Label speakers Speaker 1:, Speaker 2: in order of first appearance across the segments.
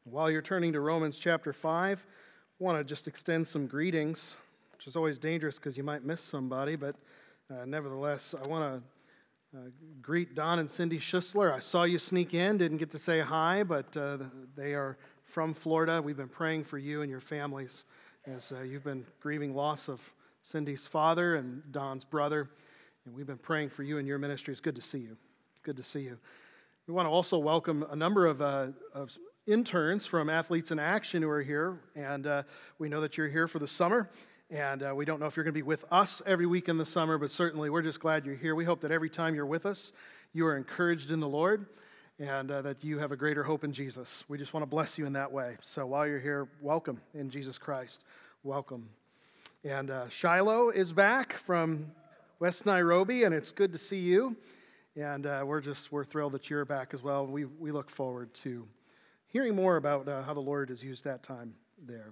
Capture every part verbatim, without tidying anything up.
Speaker 1: While you're turning to Romans chapter five, I want to just extend some greetings, which is always dangerous because you might miss somebody, but uh, nevertheless, I want to uh, greet Don and Cindy Schussler. I saw you sneak in, didn't get to say hi, but uh, they are from Florida. We've been praying for you and your families as uh, you've been grieving loss of Cindy's father and Don's brother, and we've been praying for you and your ministry. It's good to see you. It's good to see you. We want to also welcome a number of, uh, of interns from Athletes in Action who are here, and uh, we know that you're here for the summer, and uh, we don't know if you're going to be with us every week in the summer, but certainly we're just glad you're here. We hope that every time you're with us, you are encouraged in the Lord, and uh, that you have a greater hope in Jesus. We just want to bless you in that way. So while you're here, welcome in Jesus Christ. Welcome. And uh, Shiloh is back from West Nairobi, and it's good to see you. And uh, we're just, we're thrilled that you're back as well. We we look forward to hearing more about uh, how the Lord has used that time there.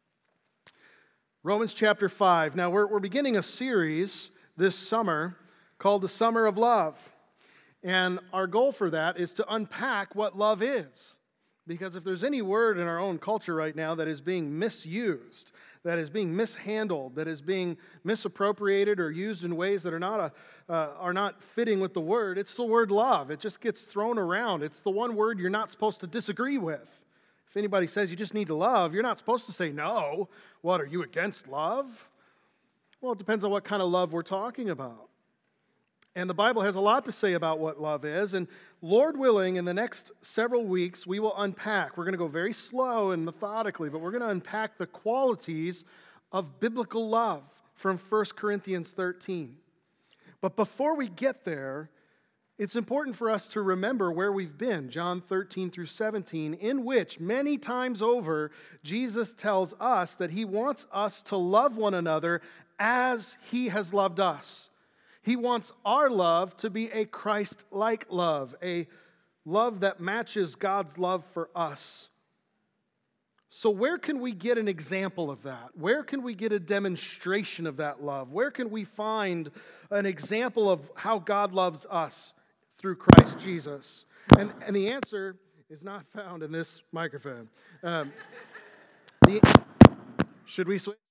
Speaker 1: Romans chapter five. Now, we're, we're beginning a series this summer called The Summer of Love. And our goal for that is to unpack what love is. Because if there's any word in our own culture right now that is being misused, that is being mishandled, that is being misappropriated or used in ways that are not a, uh, are not fitting with the word, it's the word love. It just gets thrown around. It's the one word you're not supposed to disagree with. If anybody says you just need to love, you're not supposed to say no. What, are you against love? Well, it depends on what kind of love we're talking about. And the Bible has a lot to say about what love is. And Lord willing, in the next several weeks, we will unpack. We're going to go very slow and methodically, but we're going to unpack the qualities of biblical love from First Corinthians thirteen. But before we get there, it's important for us to remember where we've been, John thirteen through seventeen, in which many times over, Jesus tells us that he wants us to love one another as he has loved us. He wants our love to be a Christ-like love, a love that matches God's love for us. So where can we get an example of that? Where can we get a demonstration of that love? Where can we find an example of how God loves us through Christ Jesus? And, and the answer is not found in this microphone. Um, the, should we switch?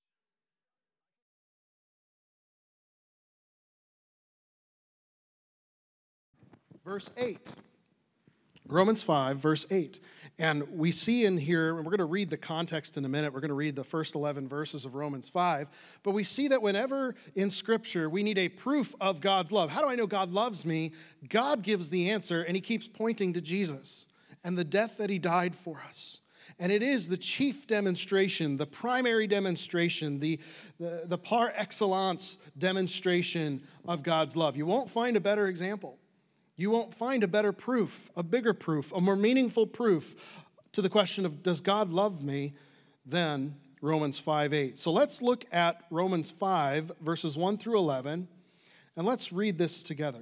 Speaker 1: Verse eight. Romans five, verse eight. And we see in here, and we're going to read the context in a minute. We're going to read the first eleven verses of Romans five. But we see that whenever in Scripture we need a proof of God's love. How do I know God loves me? God gives the answer, and he keeps pointing to Jesus and the death that he died for us. And it is the chief demonstration, the primary demonstration, the, the, the par excellence demonstration of God's love. You won't find a better example. You won't find a better proof, a bigger proof, a more meaningful proof to the question of, does God love me, than Romans five eight. So let's look at Romans five, verses one through eleven, and let's read this together.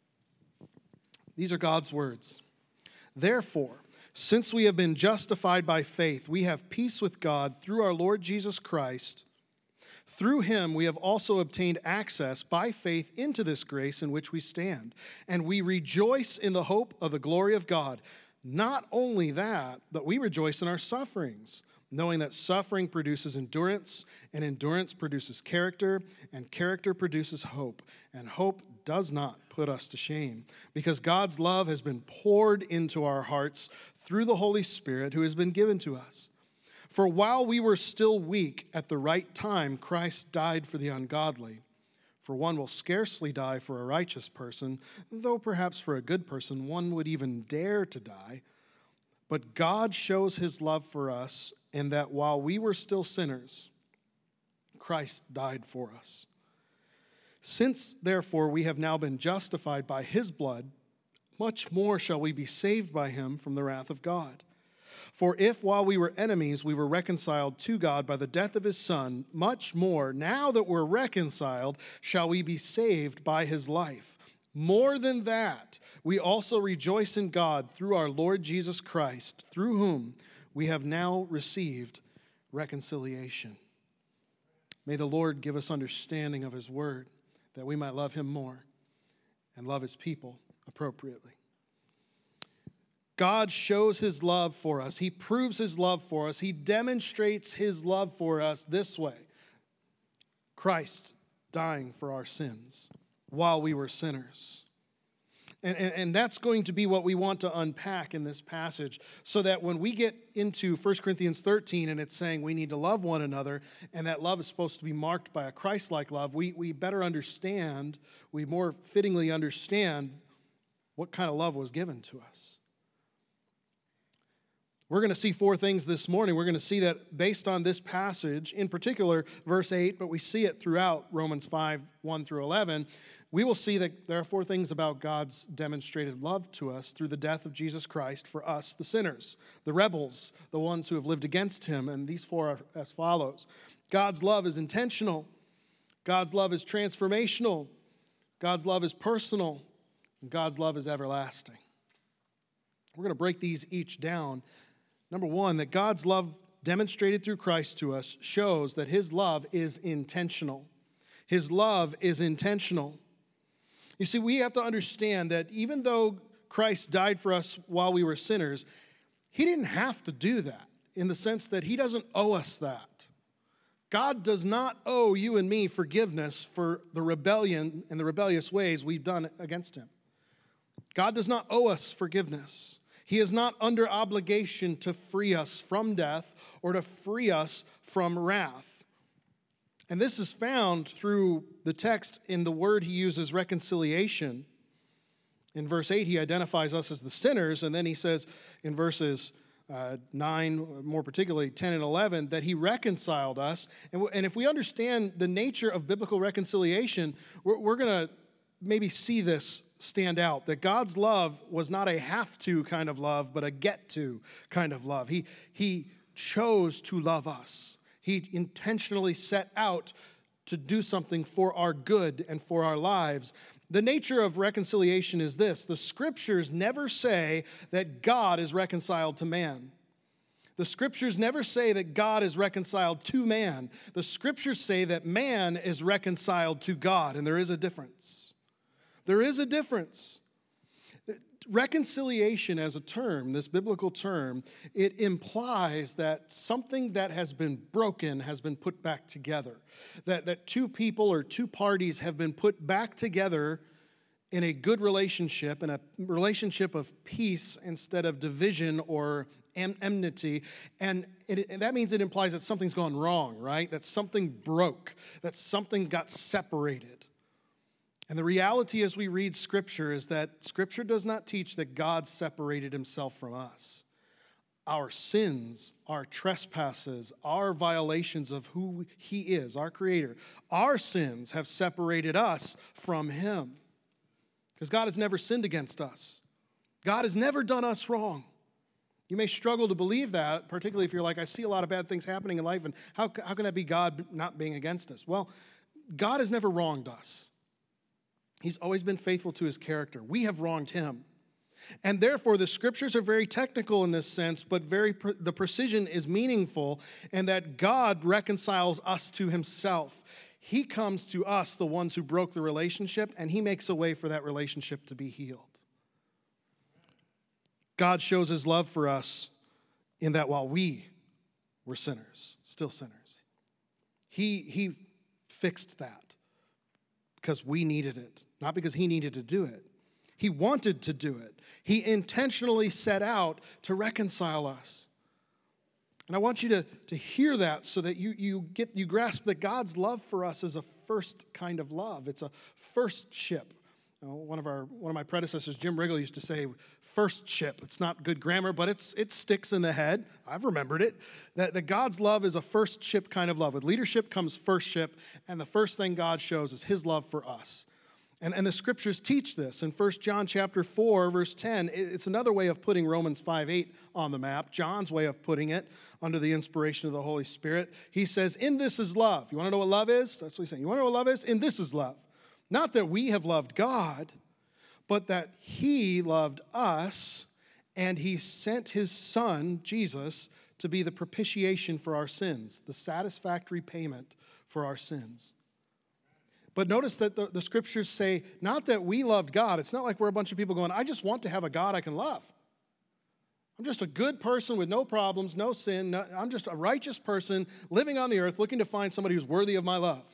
Speaker 1: These are God's words. Therefore, since we have been justified by faith, we have peace with God through our Lord Jesus Christ. Through him we have also obtained access by faith into this grace in which we stand, and we rejoice in the hope of the glory of God. Not only that, but we rejoice in our sufferings, knowing that suffering produces endurance, and endurance produces character, and character produces hope, and hope does not put us to shame, because God's love has been poured into our hearts through the Holy Spirit who has been given to us. For while we were still weak, at the right time, Christ died for the ungodly. For one will scarcely die for a righteous person, though perhaps for a good person one would even dare to die. But God shows his love for us in that while we were still sinners, Christ died for us. Since, therefore, we have now been justified by his blood, much more shall we be saved by him from the wrath of God. For if while we were enemies, we were reconciled to God by the death of his Son, much more, now that we're reconciled, shall we be saved by his life. More than that, we also rejoice in God through our Lord Jesus Christ, through whom we have now received reconciliation. May the Lord give us understanding of his word, that we might love him more and love his people appropriately. God shows his love for us. He proves his love for us. He demonstrates his love for us this way. Christ dying for our sins while we were sinners. And, and, and that's going to be what we want to unpack in this passage, so that when we get into First Corinthians thirteen and it's saying we need to love one another, and that love is supposed to be marked by a Christ-like love, we, we better understand, we more fittingly understand what kind of love was given to us. We're going to see four things this morning. We're going to see that based on this passage, in particular, verse eight, but we see it throughout Romans five, one through eleven. We will see that there are four things about God's demonstrated love to us through the death of Jesus Christ for us, the sinners, the rebels, the ones who have lived against him. And these four are as follows. God's love is intentional. God's love is transformational. God's love is personal. And God's love is everlasting. We're going to break these each down. Number one, that God's love demonstrated through Christ to us shows that his love is intentional. His love is intentional. You see, we have to understand that even though Christ died for us while we were sinners, he didn't have to do that, in the sense that he doesn't owe us that. God does not owe you and me forgiveness for the rebellion and the rebellious ways we've done against him. God does not owe us forgiveness. He is not under obligation to free us from death or to free us from wrath. And this is found through the text in the word he uses, reconciliation. In verse eight, he identifies us as the sinners, and then he says in verses uh, nine, more particularly ten and eleven, that he reconciled us. And, w- and if we understand the nature of biblical reconciliation, we're, we're going to maybe see this stand out, that God's love was not a have-to kind of love, but a get-to kind of love. He, he chose to love us. He intentionally set out to do something for our good and for our lives. The nature of reconciliation is this: the scriptures never say that God is reconciled to man. The scriptures never say that God is reconciled to man. The scriptures say that man is reconciled to God, and there is a difference. There is a difference. Reconciliation as a term, this biblical term, it implies that something that has been broken has been put back together. That, that two people or two parties have been put back together in a good relationship, in a relationship of peace instead of division or en- enmity. And, it, and that means it implies that something's gone wrong, right? That something broke, that something got separated. And the reality as we read Scripture is that Scripture does not teach that God separated himself from us. Our sins, our trespasses, our violations of who he is, our Creator, our sins have separated us from him. Because God has never sinned against us. God has never done us wrong. You may struggle to believe that, particularly if you're like, I see a lot of bad things happening in life, and how, how can that be God not being against us? Well, God has never wronged us. He's always been faithful to his character. We have wronged him. And therefore, the scriptures are very technical in this sense, but very pre- the precision is meaningful, and that God reconciles us to himself. He comes to us, the ones who broke the relationship, and he makes a way for that relationship to be healed. God shows his love for us in that while we were sinners, still sinners, he, he fixed that. Because we needed it, not because he needed to do it. He wanted to do it. He intentionally set out to reconcile us. And I want you to, to hear that so that you, you get you grasp that God's love for us is a first kind of love. It's a first ship. You know, one of our one of my predecessors, Jim Riggle, used to say, first ship. It's not good grammar, but it's it sticks in the head. I've remembered it. That, that God's love is a first ship kind of love. With leadership comes first ship, and the first thing God shows is his love for us. And, and the scriptures teach this. In First John chapter four, verse ten, it's another way of putting Romans five eight on the map. John's way of putting it under the inspiration of the Holy Spirit. He says, in this is love. You want to know what love is? That's what he's saying. You want to know what love is? In this is love. Not that we have loved God, but that he loved us, and he sent his son, Jesus, to be the propitiation for our sins, the satisfactory payment for our sins. But notice that the, the scriptures say, not that we loved God. It's not like we're a bunch of people going, I just want to have a God I can love. I'm just a good person with no problems, no sin. No, I'm just a righteous person living on the earth looking to find somebody who's worthy of my love.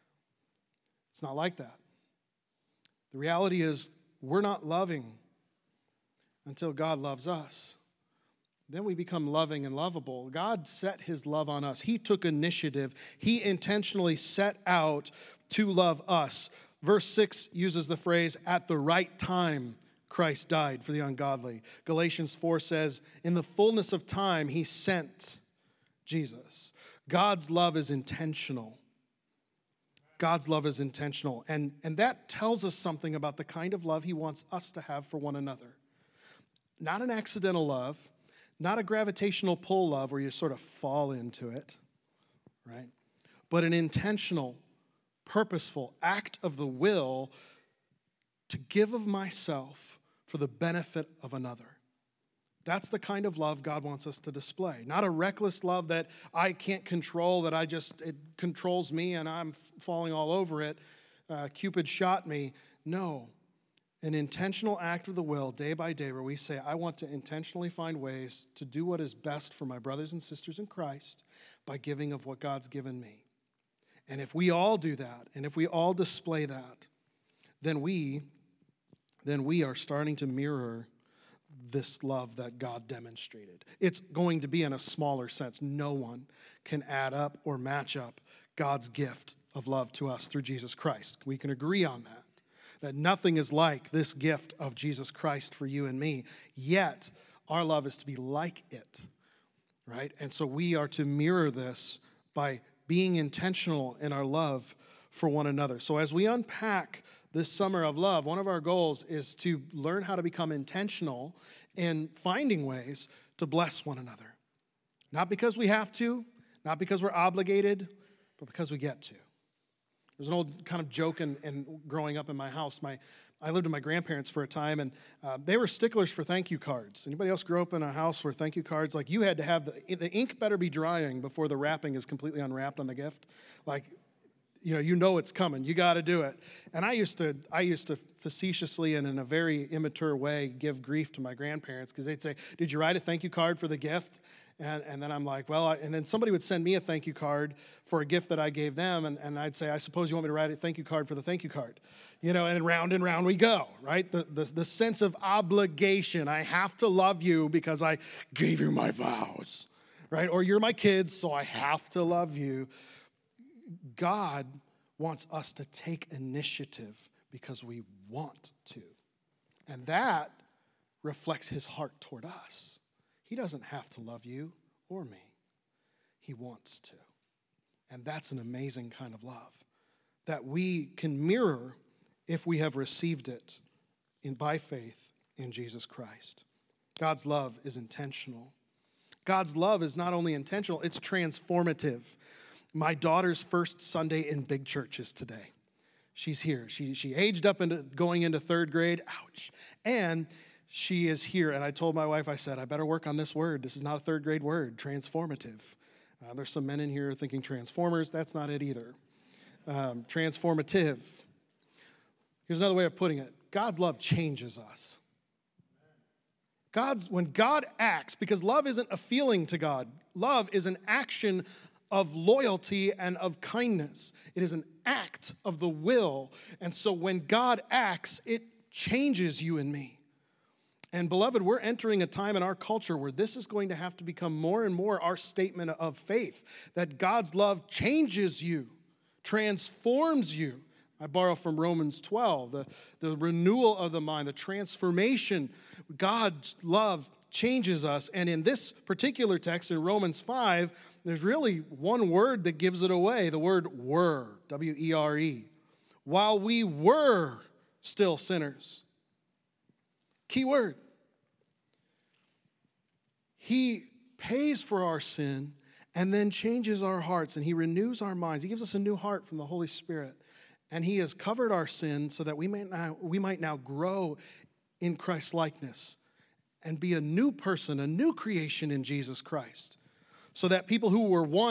Speaker 1: It's not like that. The reality is we're not loving until God loves us. Then we become loving and lovable. God set his love on us. He took initiative. He intentionally set out to love us. Verse six uses the phrase, at the right time, Christ died for the ungodly. Galatians four says, in the fullness of time, he sent Jesus. God's love is intentional. God's love is intentional. And, and that tells us something about the kind of love he wants us to have for one another. Not an accidental love, not a gravitational pull love where you sort of fall into it, right? But an intentional, purposeful act of the will to give of myself for the benefit of another. That's the kind of love God wants us to display. Not a reckless love that I can't control, that I just, it controls me and I'm falling all over it. Uh, Cupid shot me. No, an intentional act of the will day by day where we say, I want to intentionally find ways to do what is best for my brothers and sisters in Christ by giving of what God's given me. And if we all do that, and if we all display that, then we then we are starting to mirror this love that God demonstrated. It's going to be in a smaller sense. No one can add up or match up God's gift of love to us through Jesus Christ. We can agree on that, that nothing is like this gift of Jesus Christ for you and me. Yet, our love is to be like it, right? And so we are to mirror this by being intentional in our love for one another. So as we unpack this summer of love, one of our goals is to learn how to become intentional in finding ways to bless one another. Not because we have to, not because we're obligated, but because we get to. There's an old kind of joke in, in growing up in my house. My, I lived with my grandparents for a time, and uh, they were sticklers for thank you cards. Anybody else grow up in a house where thank you cards, like you had to have, the, the ink better be drying before the wrapping is completely unwrapped on the gift. Like, you know, you know it's coming. You got to do it. And I used to, I used to facetiously and in a very immature way give grief to my grandparents because they'd say, "Did you write a thank you card for the gift?" And, and then I'm like, well, I, and then somebody would send me a thank you card for a gift that I gave them, and, and I'd say, I suppose you want me to write a thank you card for the thank you card. You know, and round and round we go, right? The, the, the sense of obligation. I have to love you because I gave you my vows, right? Or you're my kids, so I have to love you. God wants us to take initiative because we want to. And that reflects his heart toward us. He doesn't have to love you or me. He wants to. And that's an amazing kind of love that we can mirror if we have received it in, by faith in Jesus Christ. God's love is intentional. God's love is not only intentional, it's transformative. My daughter's first Sunday in big churches today. She's here. She she aged up into going into third grade. Ouch. And she is here. And I told my wife, I said, I better work on this word. This is not a third grade word, transformative. Uh, there's some men in here thinking transformers. That's not it either. Um, transformative. Here's another way of putting it. God's love changes us. God's, when God acts, because love isn't a feeling to God. Love is an action of loyalty and of kindness. It is an act of the will. And so when God acts, it changes you and me. And beloved, we're entering a time in our culture where this is going to have to become more and more our statement of faith, that God's love changes you, transforms you. I borrow from Romans twelve, the, the renewal of the mind, the transformation. God's love changes us. And in this particular text in Romans five, there's really one word that gives it away, the word were, W E R E. While we were still sinners. Key word. He pays for our sin and then changes our hearts, and he renews our minds. He gives us a new heart from the Holy Spirit. And he has covered our sin so that we might now, we might now grow in Christ's likeness and be a new person, a new creation in Jesus Christ. So that people who were once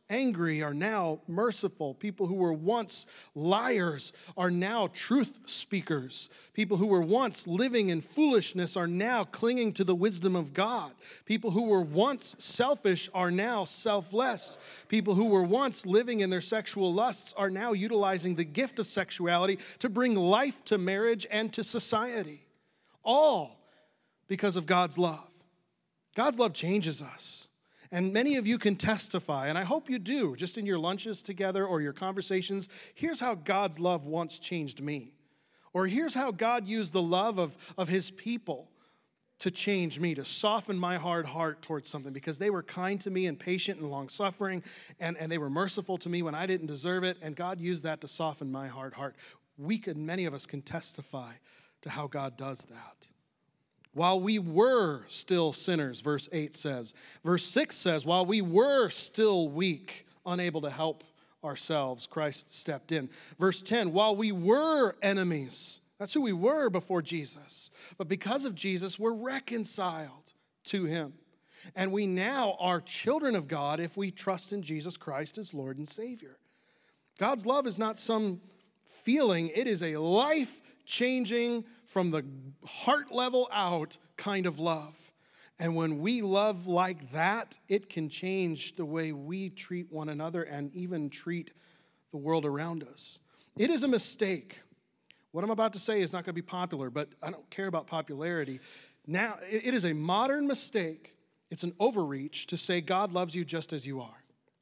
Speaker 1: angry are now merciful. People who were once liars are now truth speakers. People who were once living in foolishness are now clinging to the wisdom of God. People who were once selfish are now selfless. People who were once living in their sexual lusts are now utilizing the gift of sexuality to bring life to marriage and to society. All because of God's love. God's love changes us. And many of you can testify, and I hope you do, just in your lunches together or your conversations. Here's how God's love once changed me. Or here's how God used the love of, of his people to change me, to soften my hard heart towards something, because they were kind to me and patient and long-suffering, and, and they were merciful to me when I didn't deserve it, and God used that to soften my hard heart. We could, many of us can testify to how God does that. While we were still sinners, verse eight says. Verse six says, while we were still weak, unable to help ourselves, Christ stepped in. Verse ten, while we were enemies, that's who we were before Jesus. But because of Jesus, we're reconciled to him. And we now are children of God if we trust in Jesus Christ as Lord and Savior. God's love is not some feeling. It is a life-changing, from the heart level out kind of love. And when we love like that, it can change the way we treat one another and even treat the world around us. It is a mistake. What I'm about to say is not going to be popular, but I don't care about popularity. Now, it is a modern mistake. It's an overreach to say God loves you just as you are.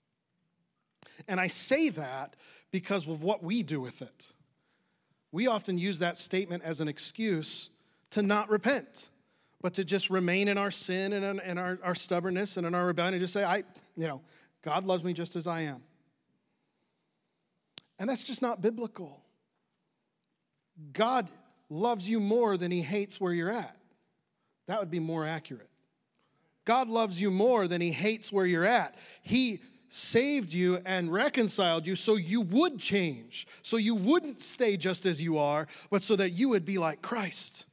Speaker 1: And I say that because of what we do with it. We often use that statement as an excuse to not repent, but to just remain in our sin and in our, our stubbornness and in our rebellion and just say, I, you know, God loves me just as I am. And that's just not biblical. God loves you more than he hates where you're at. That would be more accurate. God loves you more than he hates where you're at. He saved you and reconciled you so you would change, so you wouldn't stay just as you are, but so that you would be like Christ.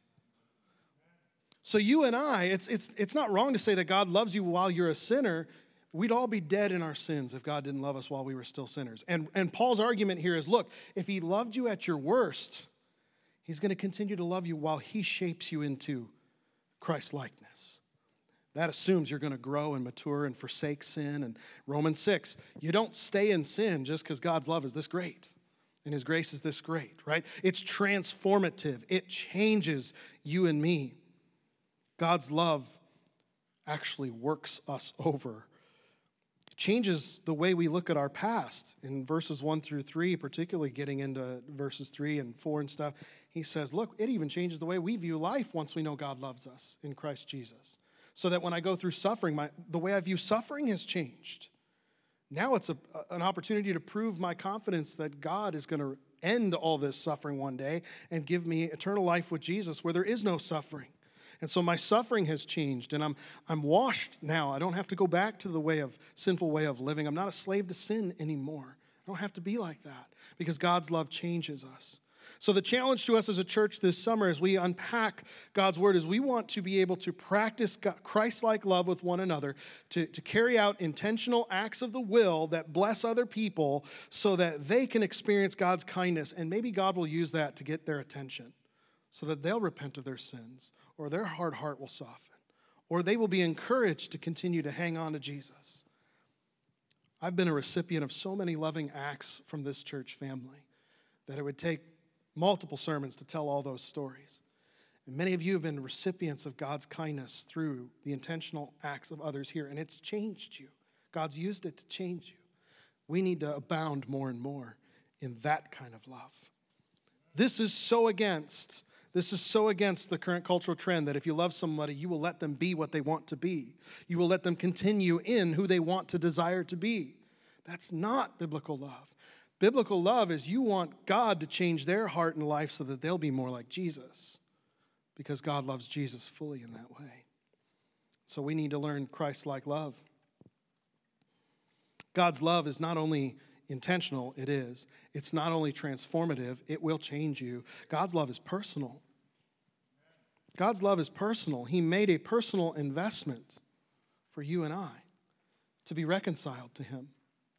Speaker 1: So you and I, it's it's it's not wrong to say that God loves you while you're a sinner. We'd all be dead in our sins if God didn't love us while we were still sinners. And, and Paul's argument here is, look, if he loved you at your worst, he's going to continue to love you while he shapes you into Christ-likeness. That assumes you're going to grow and mature and forsake sin. And Romans six, you don't stay in sin just because God's love is this great and his grace is this great, right? It's transformative. It changes you and me. God's love actually works us over. It changes the way we look at our past. In verses one through three, particularly getting into verses three and four and stuff, he says, look, it even changes the way we view life once we know God loves us in Christ Jesus. So that when I go through suffering, my, the way I view suffering has changed. Now it's a, an opportunity to prove my confidence that God is going to end all this suffering one day and give me eternal life with Jesus where there is no suffering. And so my suffering has changed, and I'm I'm washed now. I don't have to go back to the way of sinful way of living. I'm not a slave to sin anymore. I don't have to be like that because God's love changes us. So the challenge to us as a church this summer as we unpack God's word is we want to be able to practice Christ-like love with one another, to, to carry out intentional acts of the will that bless other people so that they can experience God's kindness. And maybe God will use that to get their attention so that they'll repent of their sins or their hard heart will soften or they will be encouraged to continue to hang on to Jesus. I've been a recipient of so many loving acts from this church family that it would take multiple sermons to tell all those stories. And many of you have been recipients of God's kindness through the intentional acts of others here, and it's changed you. God's used it to change you. We need to abound more and more in that kind of love. This is so against, this is so against the current cultural trend that if you love somebody, you will let them be what they want to be. You will let them continue in who they want to desire to be. That's not biblical love. Biblical love is you want God to change their heart and life so that they'll be more like Jesus because God loves Jesus fully in that way. So we need to learn Christ-like love. God's love is not only intentional, it is. It's not only transformative, it will change you. God's love is personal. God's love is personal. He made a personal investment for you and I to be reconciled to him.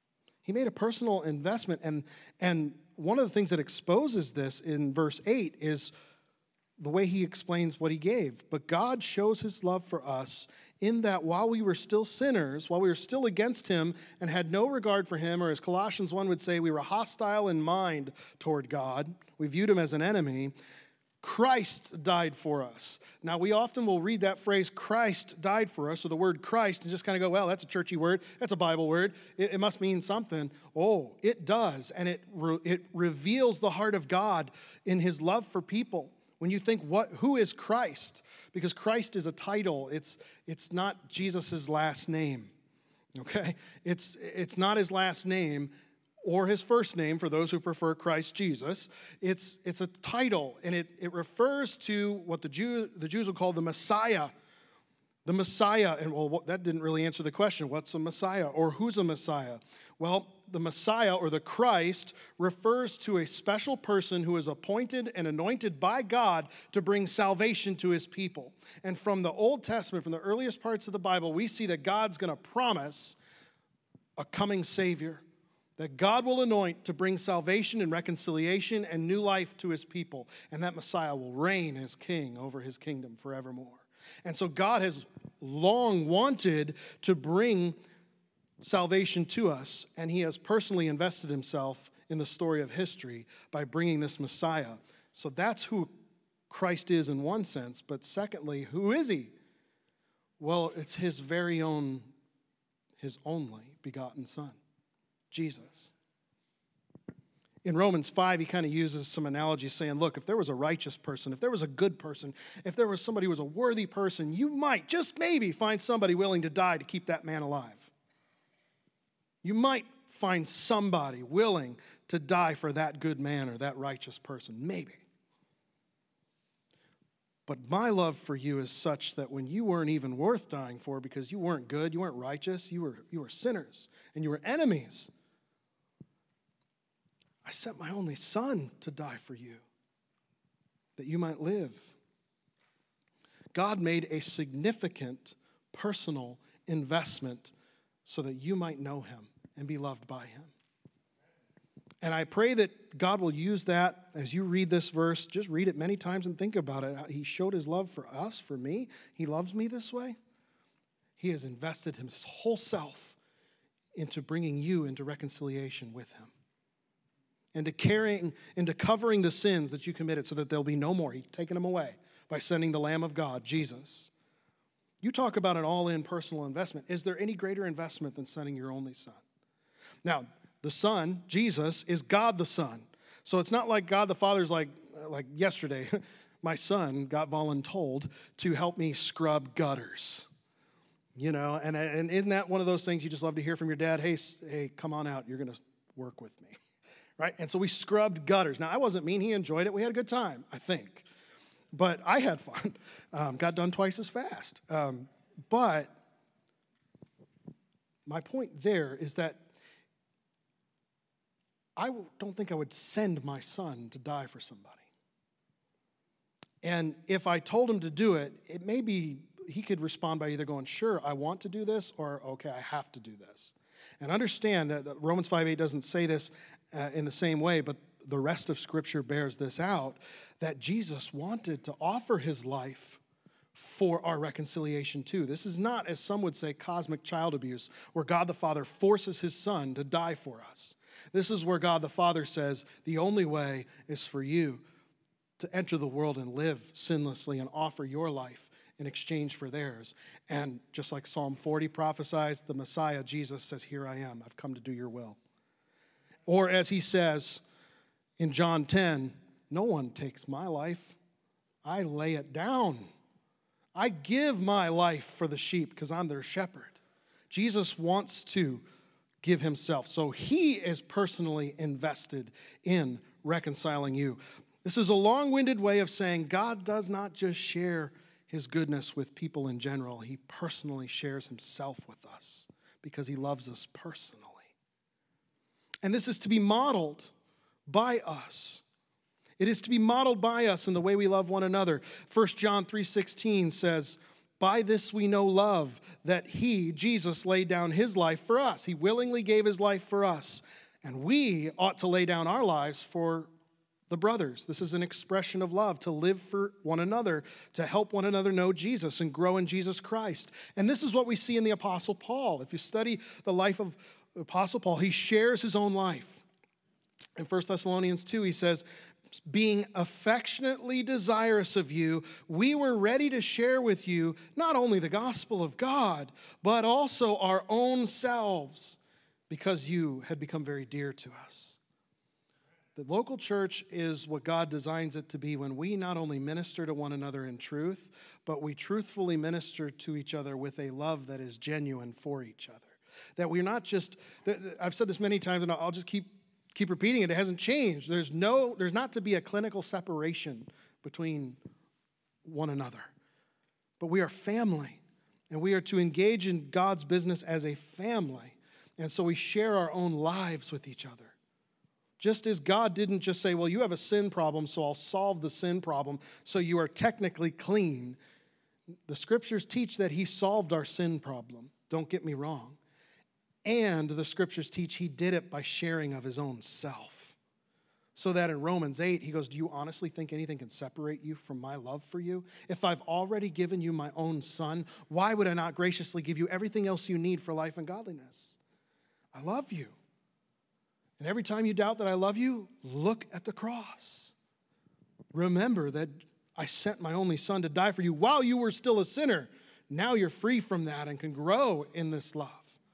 Speaker 1: He made a personal investment. And, and one of the things that exposes this in verse eight is the way he explains what he gave. But God shows his love for us in that while we were still sinners, while we were still against him and had no regard for him, or as Colossians one would say, we were hostile in mind toward God. We viewed him as an enemy. Christ died for us. Now, we often will read that phrase, Christ died for us, or the word Christ, and just kind of go, well, that's a churchy word. That's a Bible word. It, it must mean something. Oh, it does. And it, re- it reveals the heart of God in his love for people. When you think, what, who is Christ? Because Christ is a title. It's, it's not Jesus' last name, okay? It's, it's not his last name or his first name for those who prefer Christ Jesus. It's, it's a title, and it, it refers to what the, Jew, the Jews would call the Messiah. The Messiah, and well, that didn't really answer the question. What's a Messiah, or who's a Messiah? Well, the Messiah, or the Christ, refers to a special person who is appointed and anointed by God to bring salvation to his people. And from the Old Testament, from the earliest parts of the Bible, we see that God's going to promise a coming Savior, that God will anoint to bring salvation and reconciliation and new life to his people. And that Messiah will reign as king over his kingdom forevermore. And so God has long wanted to bring salvation to us, and he has personally invested himself in the story of history by bringing this Messiah. So that's who Christ is in one sense, but secondly, who is he? Well, it's his very own, his only begotten Son, Jesus. In Romans five, he kind of uses some analogies saying, look, if there was a righteous person, if there was a good person, if there was somebody who was a worthy person, you might, just maybe, find somebody willing to die to keep that man alive. You might find somebody willing to die for that good man or that righteous person, maybe. But my love for you is such that when you weren't even worth dying for because you weren't good, you weren't righteous, you were, you were sinners, and you were enemies, I sent my only Son to die for you, that you might live. God made a significant personal investment so that you might know him and be loved by him. And I pray that God will use that as you read this verse. Just read it many times and think about it. He showed his love for us, for me. He loves me this way. He has invested his whole self into bringing you into reconciliation with him, into carrying, into covering the sins that you committed so that there'll be no more. He's taken them away by sending the Lamb of God, Jesus. You talk about an all-in personal investment. Is there any greater investment than sending your only Son? Now, the Son, Jesus, is God the Son. So it's not like God the Father's like, like yesterday, my son got voluntold to help me scrub gutters. You know, and, and isn't that one of those things you just love to hear from your dad? Hey, hey, come on out. You're going to work with me. Right? And so we scrubbed gutters. Now, I wasn't mean. He enjoyed it. We had a good time, I think. But I had fun. Um, got done twice as fast. Um, but my point there is that I don't think I would send my son to die for somebody. And if I told him to do it, it may be he could respond by either going, sure, I want to do this, or okay, I have to do this. And understand that Romans five eight doesn't say this uh, in the same way, but the rest of Scripture bears this out, that Jesus wanted to offer his life for our reconciliation too. This is not, as some would say, cosmic child abuse, where God the Father forces his Son to die for us. This is where God the Father says, the only way is for you to enter the world and live sinlessly and offer your life in exchange for theirs. And just like Psalm forty prophesies, the Messiah, Jesus, says, here I am. I've come to do your will. Or as he says in John ten, no one takes my life. I lay it down. I give my life for the sheep because I'm their shepherd. Jesus wants to give himself. So he is personally invested in reconciling you. This is a long-winded way of saying God does not just share his goodness with people in general. He personally shares himself with us because he loves us personally. And this is to be modeled by us. It is to be modeled by us in the way we love one another. First John three sixteen says, By this we know love, that he, Jesus, laid down his life for us. He willingly gave his life for us. And we ought to lay down our lives for the brothers. This is an expression of love, to live for one another, to help one another know Jesus and grow in Jesus Christ. And this is what we see in the Apostle Paul. If you study the life of the Apostle Paul, he shares his own life. In First Thessalonians two, he says, being affectionately desirous of you, we were ready to share with you not only the gospel of God, but also our own selves, because you had become very dear to us. The local church is what God designs it to be when we not only minister to one another in truth, but we truthfully minister to each other with a love that is genuine for each other. That we're not just, I've said this many times, and I'll just keep Keep repeating it. It hasn't changed. There's no, there's not to be a clinical separation between one another. But we are family, and we are to engage in God's business as a family. And so we share our own lives with each other. Just as God didn't just say, well, you have a sin problem, so I'll solve the sin problem, so you are technically clean. The scriptures teach that he solved our sin problem. Don't get me wrong. And the scriptures teach he did it by sharing of his own self. So that in Romans eight, he goes, do you honestly think anything can separate you from my love for you? If I've already given you my own son, why would I not graciously give you everything else you need for life and godliness? I love you. And every time you doubt that I love you, look at the cross. Remember that I sent my only son to die for you while you were still a sinner. Now you're free from that and can grow in this love.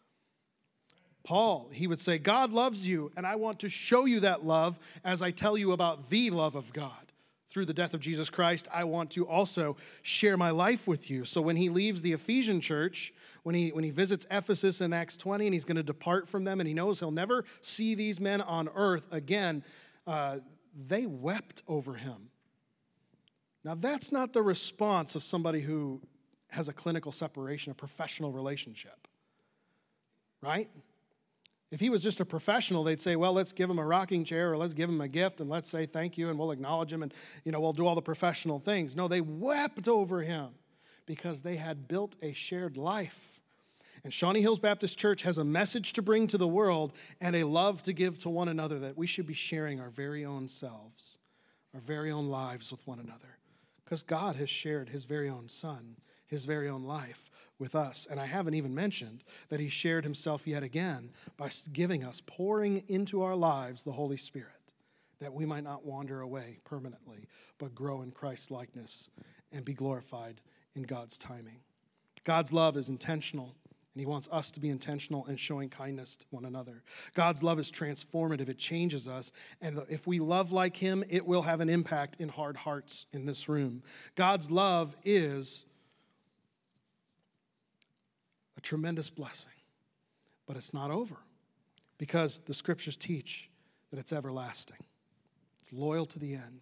Speaker 1: Paul, he would say, God loves you, and I want to show you that love as I tell you about the love of God. Through the death of Jesus Christ, I want to also share my life with you. So when he leaves the Ephesian church, when he, when he visits Ephesus in Acts twenty, and he's going to depart from them, and he knows he'll never see these men on earth again, uh, they wept over him. Now, that's not the response of somebody who has a clinical separation, a professional relationship, right? If he was just a professional, they'd say, well, let's give him a rocking chair or let's give him a gift and let's say thank you and we'll acknowledge him and, you know, we'll do all the professional things. No, they wept over him because they had built a shared life. And Shawnee Hills Baptist Church has a message to bring to the world and a love to give to one another, that we should be sharing our very own selves, our very own lives with one another. Because God has shared his very own son, his very own life with us. And I haven't even mentioned that he shared himself yet again by giving us, pouring into our lives the Holy Spirit, that we might not wander away permanently, but grow in Christ's likeness and be glorified in God's timing. God's love is intentional, and he wants us to be intentional in showing kindness to one another. God's love is transformative. It changes us. And if we love like him, it will have an impact in hard hearts in this room. God's love is a tremendous blessing. But it's not over, because the scriptures teach that it's everlasting. It's loyal to the end.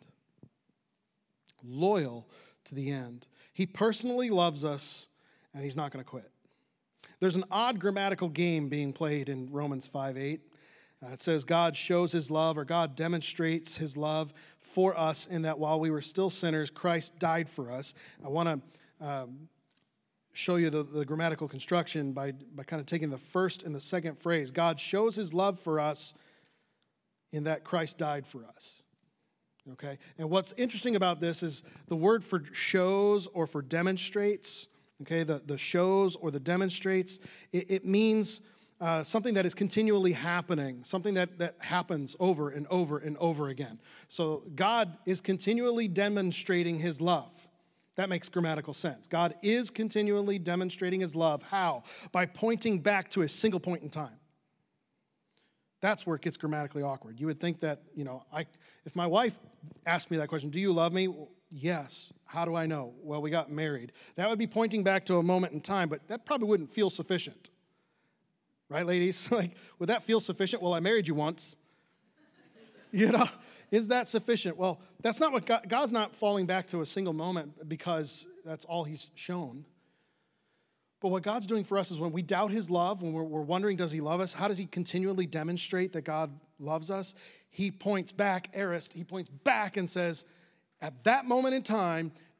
Speaker 1: Loyal to the end. He personally loves us, and he's not going to quit. There's an odd grammatical game being played in Romans five eight. Uh, it says God shows his love, or God demonstrates his love for us in that while we were still sinners, Christ died for us. I want to um, show you the, the grammatical construction by, by kind of taking the first and the second phrase. God shows his love for us in that Christ died for us. Okay? And what's interesting about this is the word for shows or for demonstrates, okay, the, the shows or the demonstrates, it, it means uh, something that is continually happening, something that, that happens over and over and over again. So God is continually demonstrating his love. That makes grammatical sense. God is continually demonstrating his love. How? By pointing back to a single point in time. That's where it gets grammatically awkward. You would think that, you know, I, if my wife asked me that question, do you love me? Well, yes. How do I know? Well, we got married. That would be pointing back to a moment in time, but that probably wouldn't feel sufficient. Right, ladies? Like, would that feel sufficient? Well, I married you once. You know? Is that sufficient? Well, that's not what God, God's not falling back to a single moment because that's all he's shown. But what God's doing for us is when we doubt his love, when we're, we're wondering, does he love us? How does he continually demonstrate that God loves us? He points back, aorist, he points back and says, at that moment in time,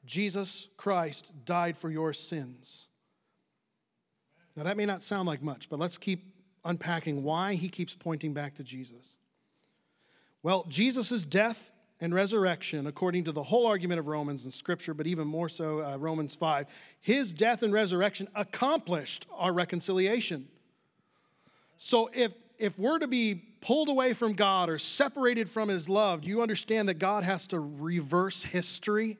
Speaker 1: Jesus Christ died for your sins. Now that may not sound like much, but let's keep unpacking why he keeps pointing back to Jesus. Well, Jesus' death and resurrection, according to the whole argument of Romans and Scripture, but even more so uh, Romans five, his death and resurrection accomplished our reconciliation. So if, if we're to be pulled away from God or separated from his love, do you understand that God has to reverse history?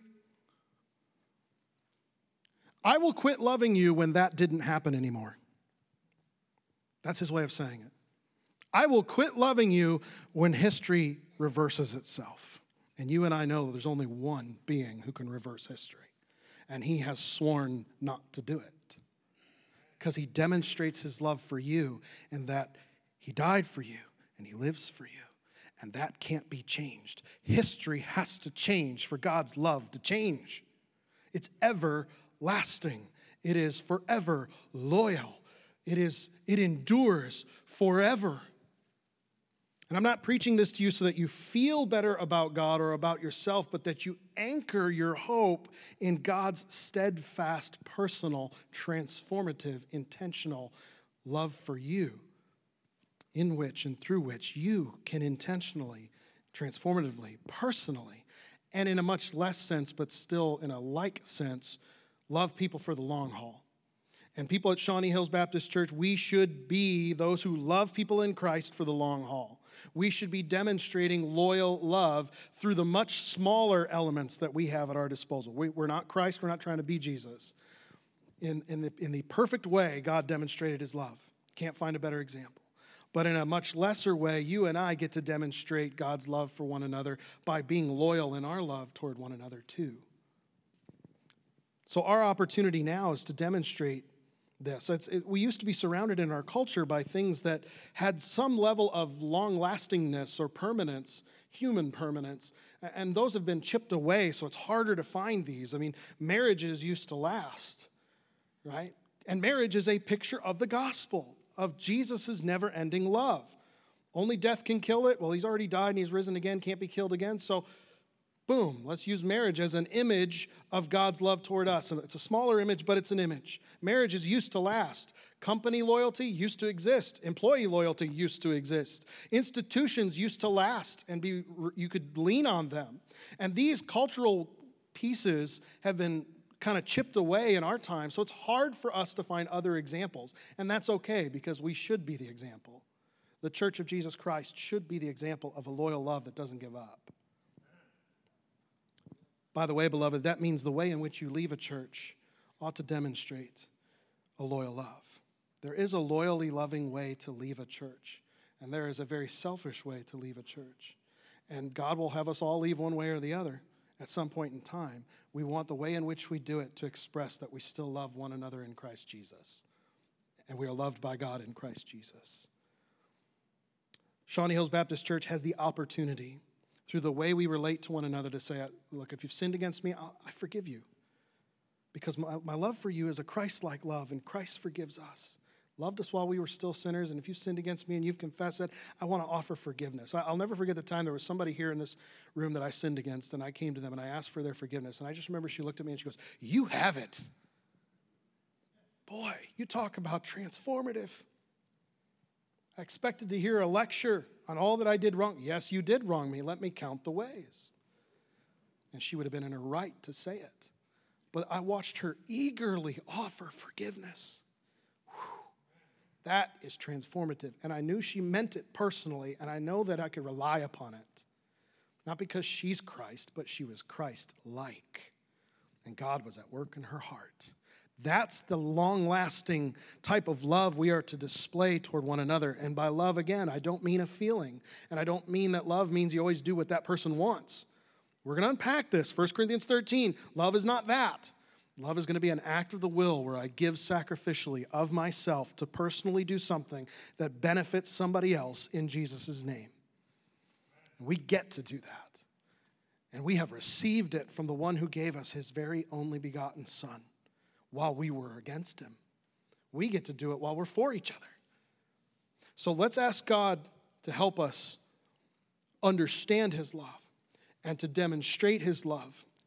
Speaker 1: I will quit loving you when that didn't happen anymore. That's his way of saying it. I will quit loving you when history reverses itself. And you and I know there's only one being who can reverse history. And he has sworn not to do it. Because he demonstrates his love for you in that he died for you and he lives for you. And that can't be changed. History has to change for God's love to change. It's everlasting. It is forever loyal. It is, it endures forever. And I'm not preaching this to you so that you feel better about God or about yourself, but that you anchor your hope in God's steadfast, personal, transformative, intentional love for you, in which and through which you can intentionally, transformatively, personally, and in a much less sense, but still in a like sense, love people for the long haul. And people at Shawnee Hills Baptist Church, we should be those who love people in Christ for the long haul. We should be demonstrating loyal love through the much smaller elements that we have at our disposal. We, we're not Christ. We're not trying to be Jesus. In, in, the, in the perfect way, God demonstrated his love. Can't find a better example. But in a much lesser way, you and I get to demonstrate God's love for one another by being loyal in our love toward one another too. So our opportunity now is to demonstrate this. It's, it, we used to be surrounded in our culture by things that had some level of long-lastingness or permanence, human permanence, and those have been chipped away, so it's harder to find these. I mean, marriages used to last, right? And marriage is a picture of the gospel, of Jesus' never-ending love. Only death can kill it. Well, he's already died and he's risen again, can't be killed again, so boom, let's use marriage as an image of God's love toward us. And it's a smaller image, but it's an image. Marriage is used to last. Company loyalty used to exist. Employee loyalty used to exist. Institutions used to last and be you could lean on them. And these cultural pieces have been kind of chipped away in our time, so it's hard for us to find other examples. And that's okay, because we should be the example. The Church of Jesus Christ should be the example of a loyal love that doesn't give up. By the way, beloved, that means the way in which you leave a church ought to demonstrate a loyal love. There is a loyally loving way to leave a church, and there is a very selfish way to leave a church. And God will have us all leave one way or the other at some point in time. We want the way in which we do it to express that we still love one another in Christ Jesus, and we are loved by God in Christ Jesus. Shawnee Hills Baptist Church has the opportunity through the way we relate to one another to say, look, if you've sinned against me, I'll, I forgive you. Because my, my love for you is a Christ-like love, and Christ forgives us. Loved us while we were still sinners, and if you've sinned against me and you've confessed it, I want to offer forgiveness. I, I'll never forget the time there was somebody here in this room that I sinned against, and I came to them and I asked for their forgiveness. And I just remember she looked at me and she goes, you have it. Boy, you talk about transformative. I expected to hear a lecture on all that I did wrong. Yes, you did wrong me. Let me count the ways. And she would have been in her right to say it. But I watched her eagerly offer forgiveness. Whew. That is transformative. And I knew she meant it personally, and I know that I could rely upon it. Not because she's Christ, but she was Christ-like. And God was at work in her heart. That's the long-lasting type of love we are to display toward one another. And by love, again, I don't mean a feeling. And I don't mean that love means you always do what that person wants. We're going to unpack this. First Corinthians thirteen, love is not that. Love is going to be an act of the will where I give sacrificially of myself to personally do something that benefits somebody else in Jesus' name. And we get to do that. And we have received it from the one who gave us his very only begotten Son. While we were against him. We get to do it while we're for each other. So let's ask God to help us understand his love and to demonstrate his love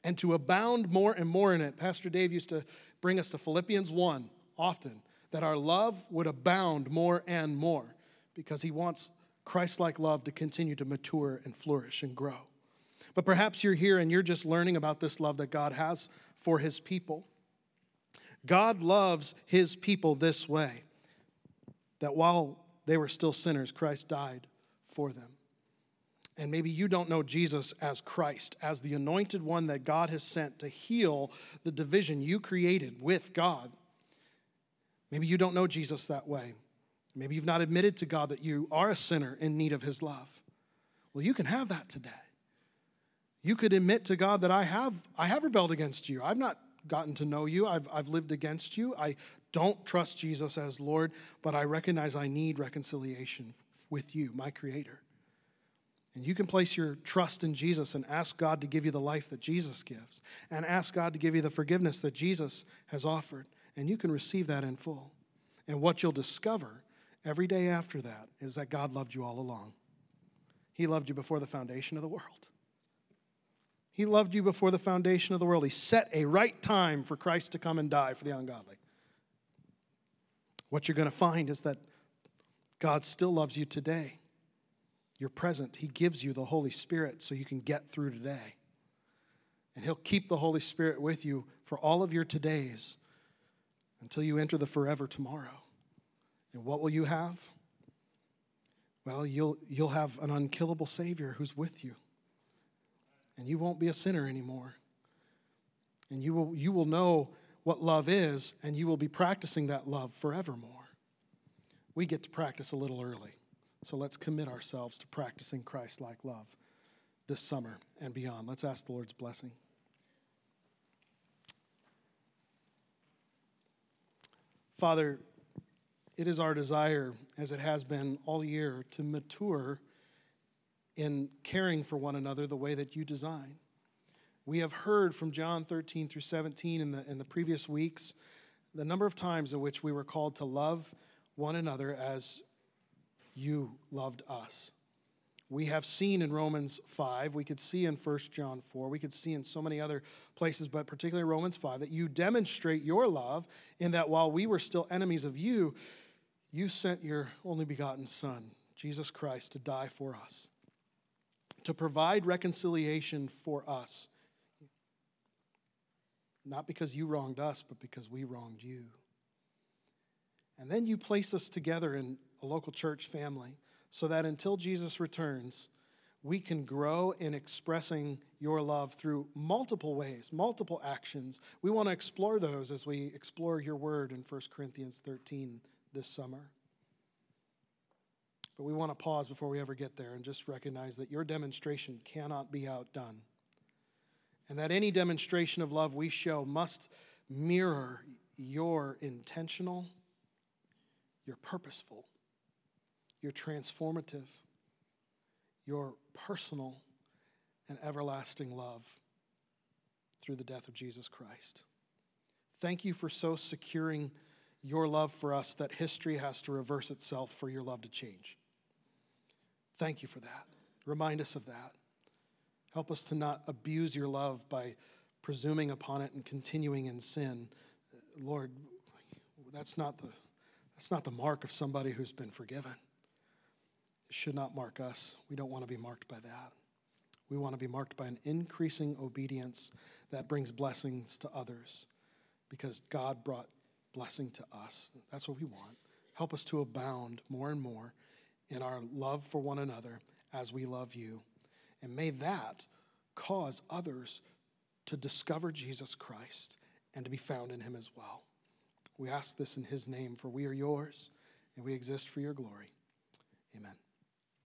Speaker 1: and to abound more and more in it. Pastor Dave used to bring us to Philippians one often, that our love would abound more and more, because he wants Christ-like love to continue to mature and flourish and grow. But perhaps you're here and you're just learning about this love that God has for his people. God loves his people this way, that while they were still sinners, Christ died for them. And maybe you don't know Jesus as Christ, as the anointed one that God has sent to heal the division you created with God. Maybe you don't know Jesus that way. Maybe you've not admitted to God that you are a sinner in need of his love. Well, you can have that today. You could admit to God that I have I have rebelled against you. I've not gotten to know you. I've, I've lived against you. I don't trust Jesus as Lord, but I recognize I need reconciliation with you, my Creator. And you can place your trust in Jesus and ask God to give you the life that Jesus gives, and ask God to give you the forgiveness that Jesus has offered, and you can receive that in full. And what you'll discover every day after that is that God loved you all along. He loved you before the foundation of the world. He loved you before the foundation of the world. He set a right time for Christ to come and die for the ungodly. What you're going to find is that God still loves you today. You're present. He gives you the Holy Spirit so you can get through today. And he'll keep the Holy Spirit with you for all of your todays until you enter the forever tomorrow. And what will you have? Well, you'll, you'll have an unkillable Savior who's with you. And you won't be a sinner anymore. And you will, you will know what love is, and you will be practicing that love forevermore. We get to practice a little early. So let's commit ourselves to practicing Christ-like love this summer and beyond. Let's ask the Lord's blessing. Father, it is our desire, as it has been all year, to mature in caring for one another the way that you design. We have heard from John thirteen through seventeen in the, in the previous weeks the number of times in which we were called to love one another as you loved us. We have seen in Romans five, we could see in First John four, we could see in so many other places, but particularly Romans five, that you demonstrate your love in that while we were still enemies of you, you sent your only begotten Son, Jesus Christ, to die for us, to provide reconciliation for us. Not because you wronged us, but because we wronged you. And then you place us together in a local church family so that until Jesus returns, we can grow in expressing your love through multiple ways, multiple actions. We want to explore those as we explore your word in First Corinthians thirteen this summer. But we want to pause before we ever get there and just recognize that your demonstration cannot be outdone. And that any demonstration of love we show must mirror your intentional, your purposeful, your transformative, your personal and everlasting love through the death of Jesus Christ. Thank you for so securing your love for us that history has to reverse itself for your love to change. Thank you for that. Remind us of that. Help us to not abuse your love by presuming upon it and continuing in sin. Lord, that's not the, that's not the mark of somebody who's been forgiven. It should not mark us. We don't want to be marked by that. We want to be marked by an increasing obedience that brings blessings to others because God brought blessing to us. That's what we want. Help us to abound more and more in our love for one another as we love you. And may that cause others to discover Jesus Christ and to be found in him as well. We ask this in his name, for we are yours and we exist for your glory. Amen.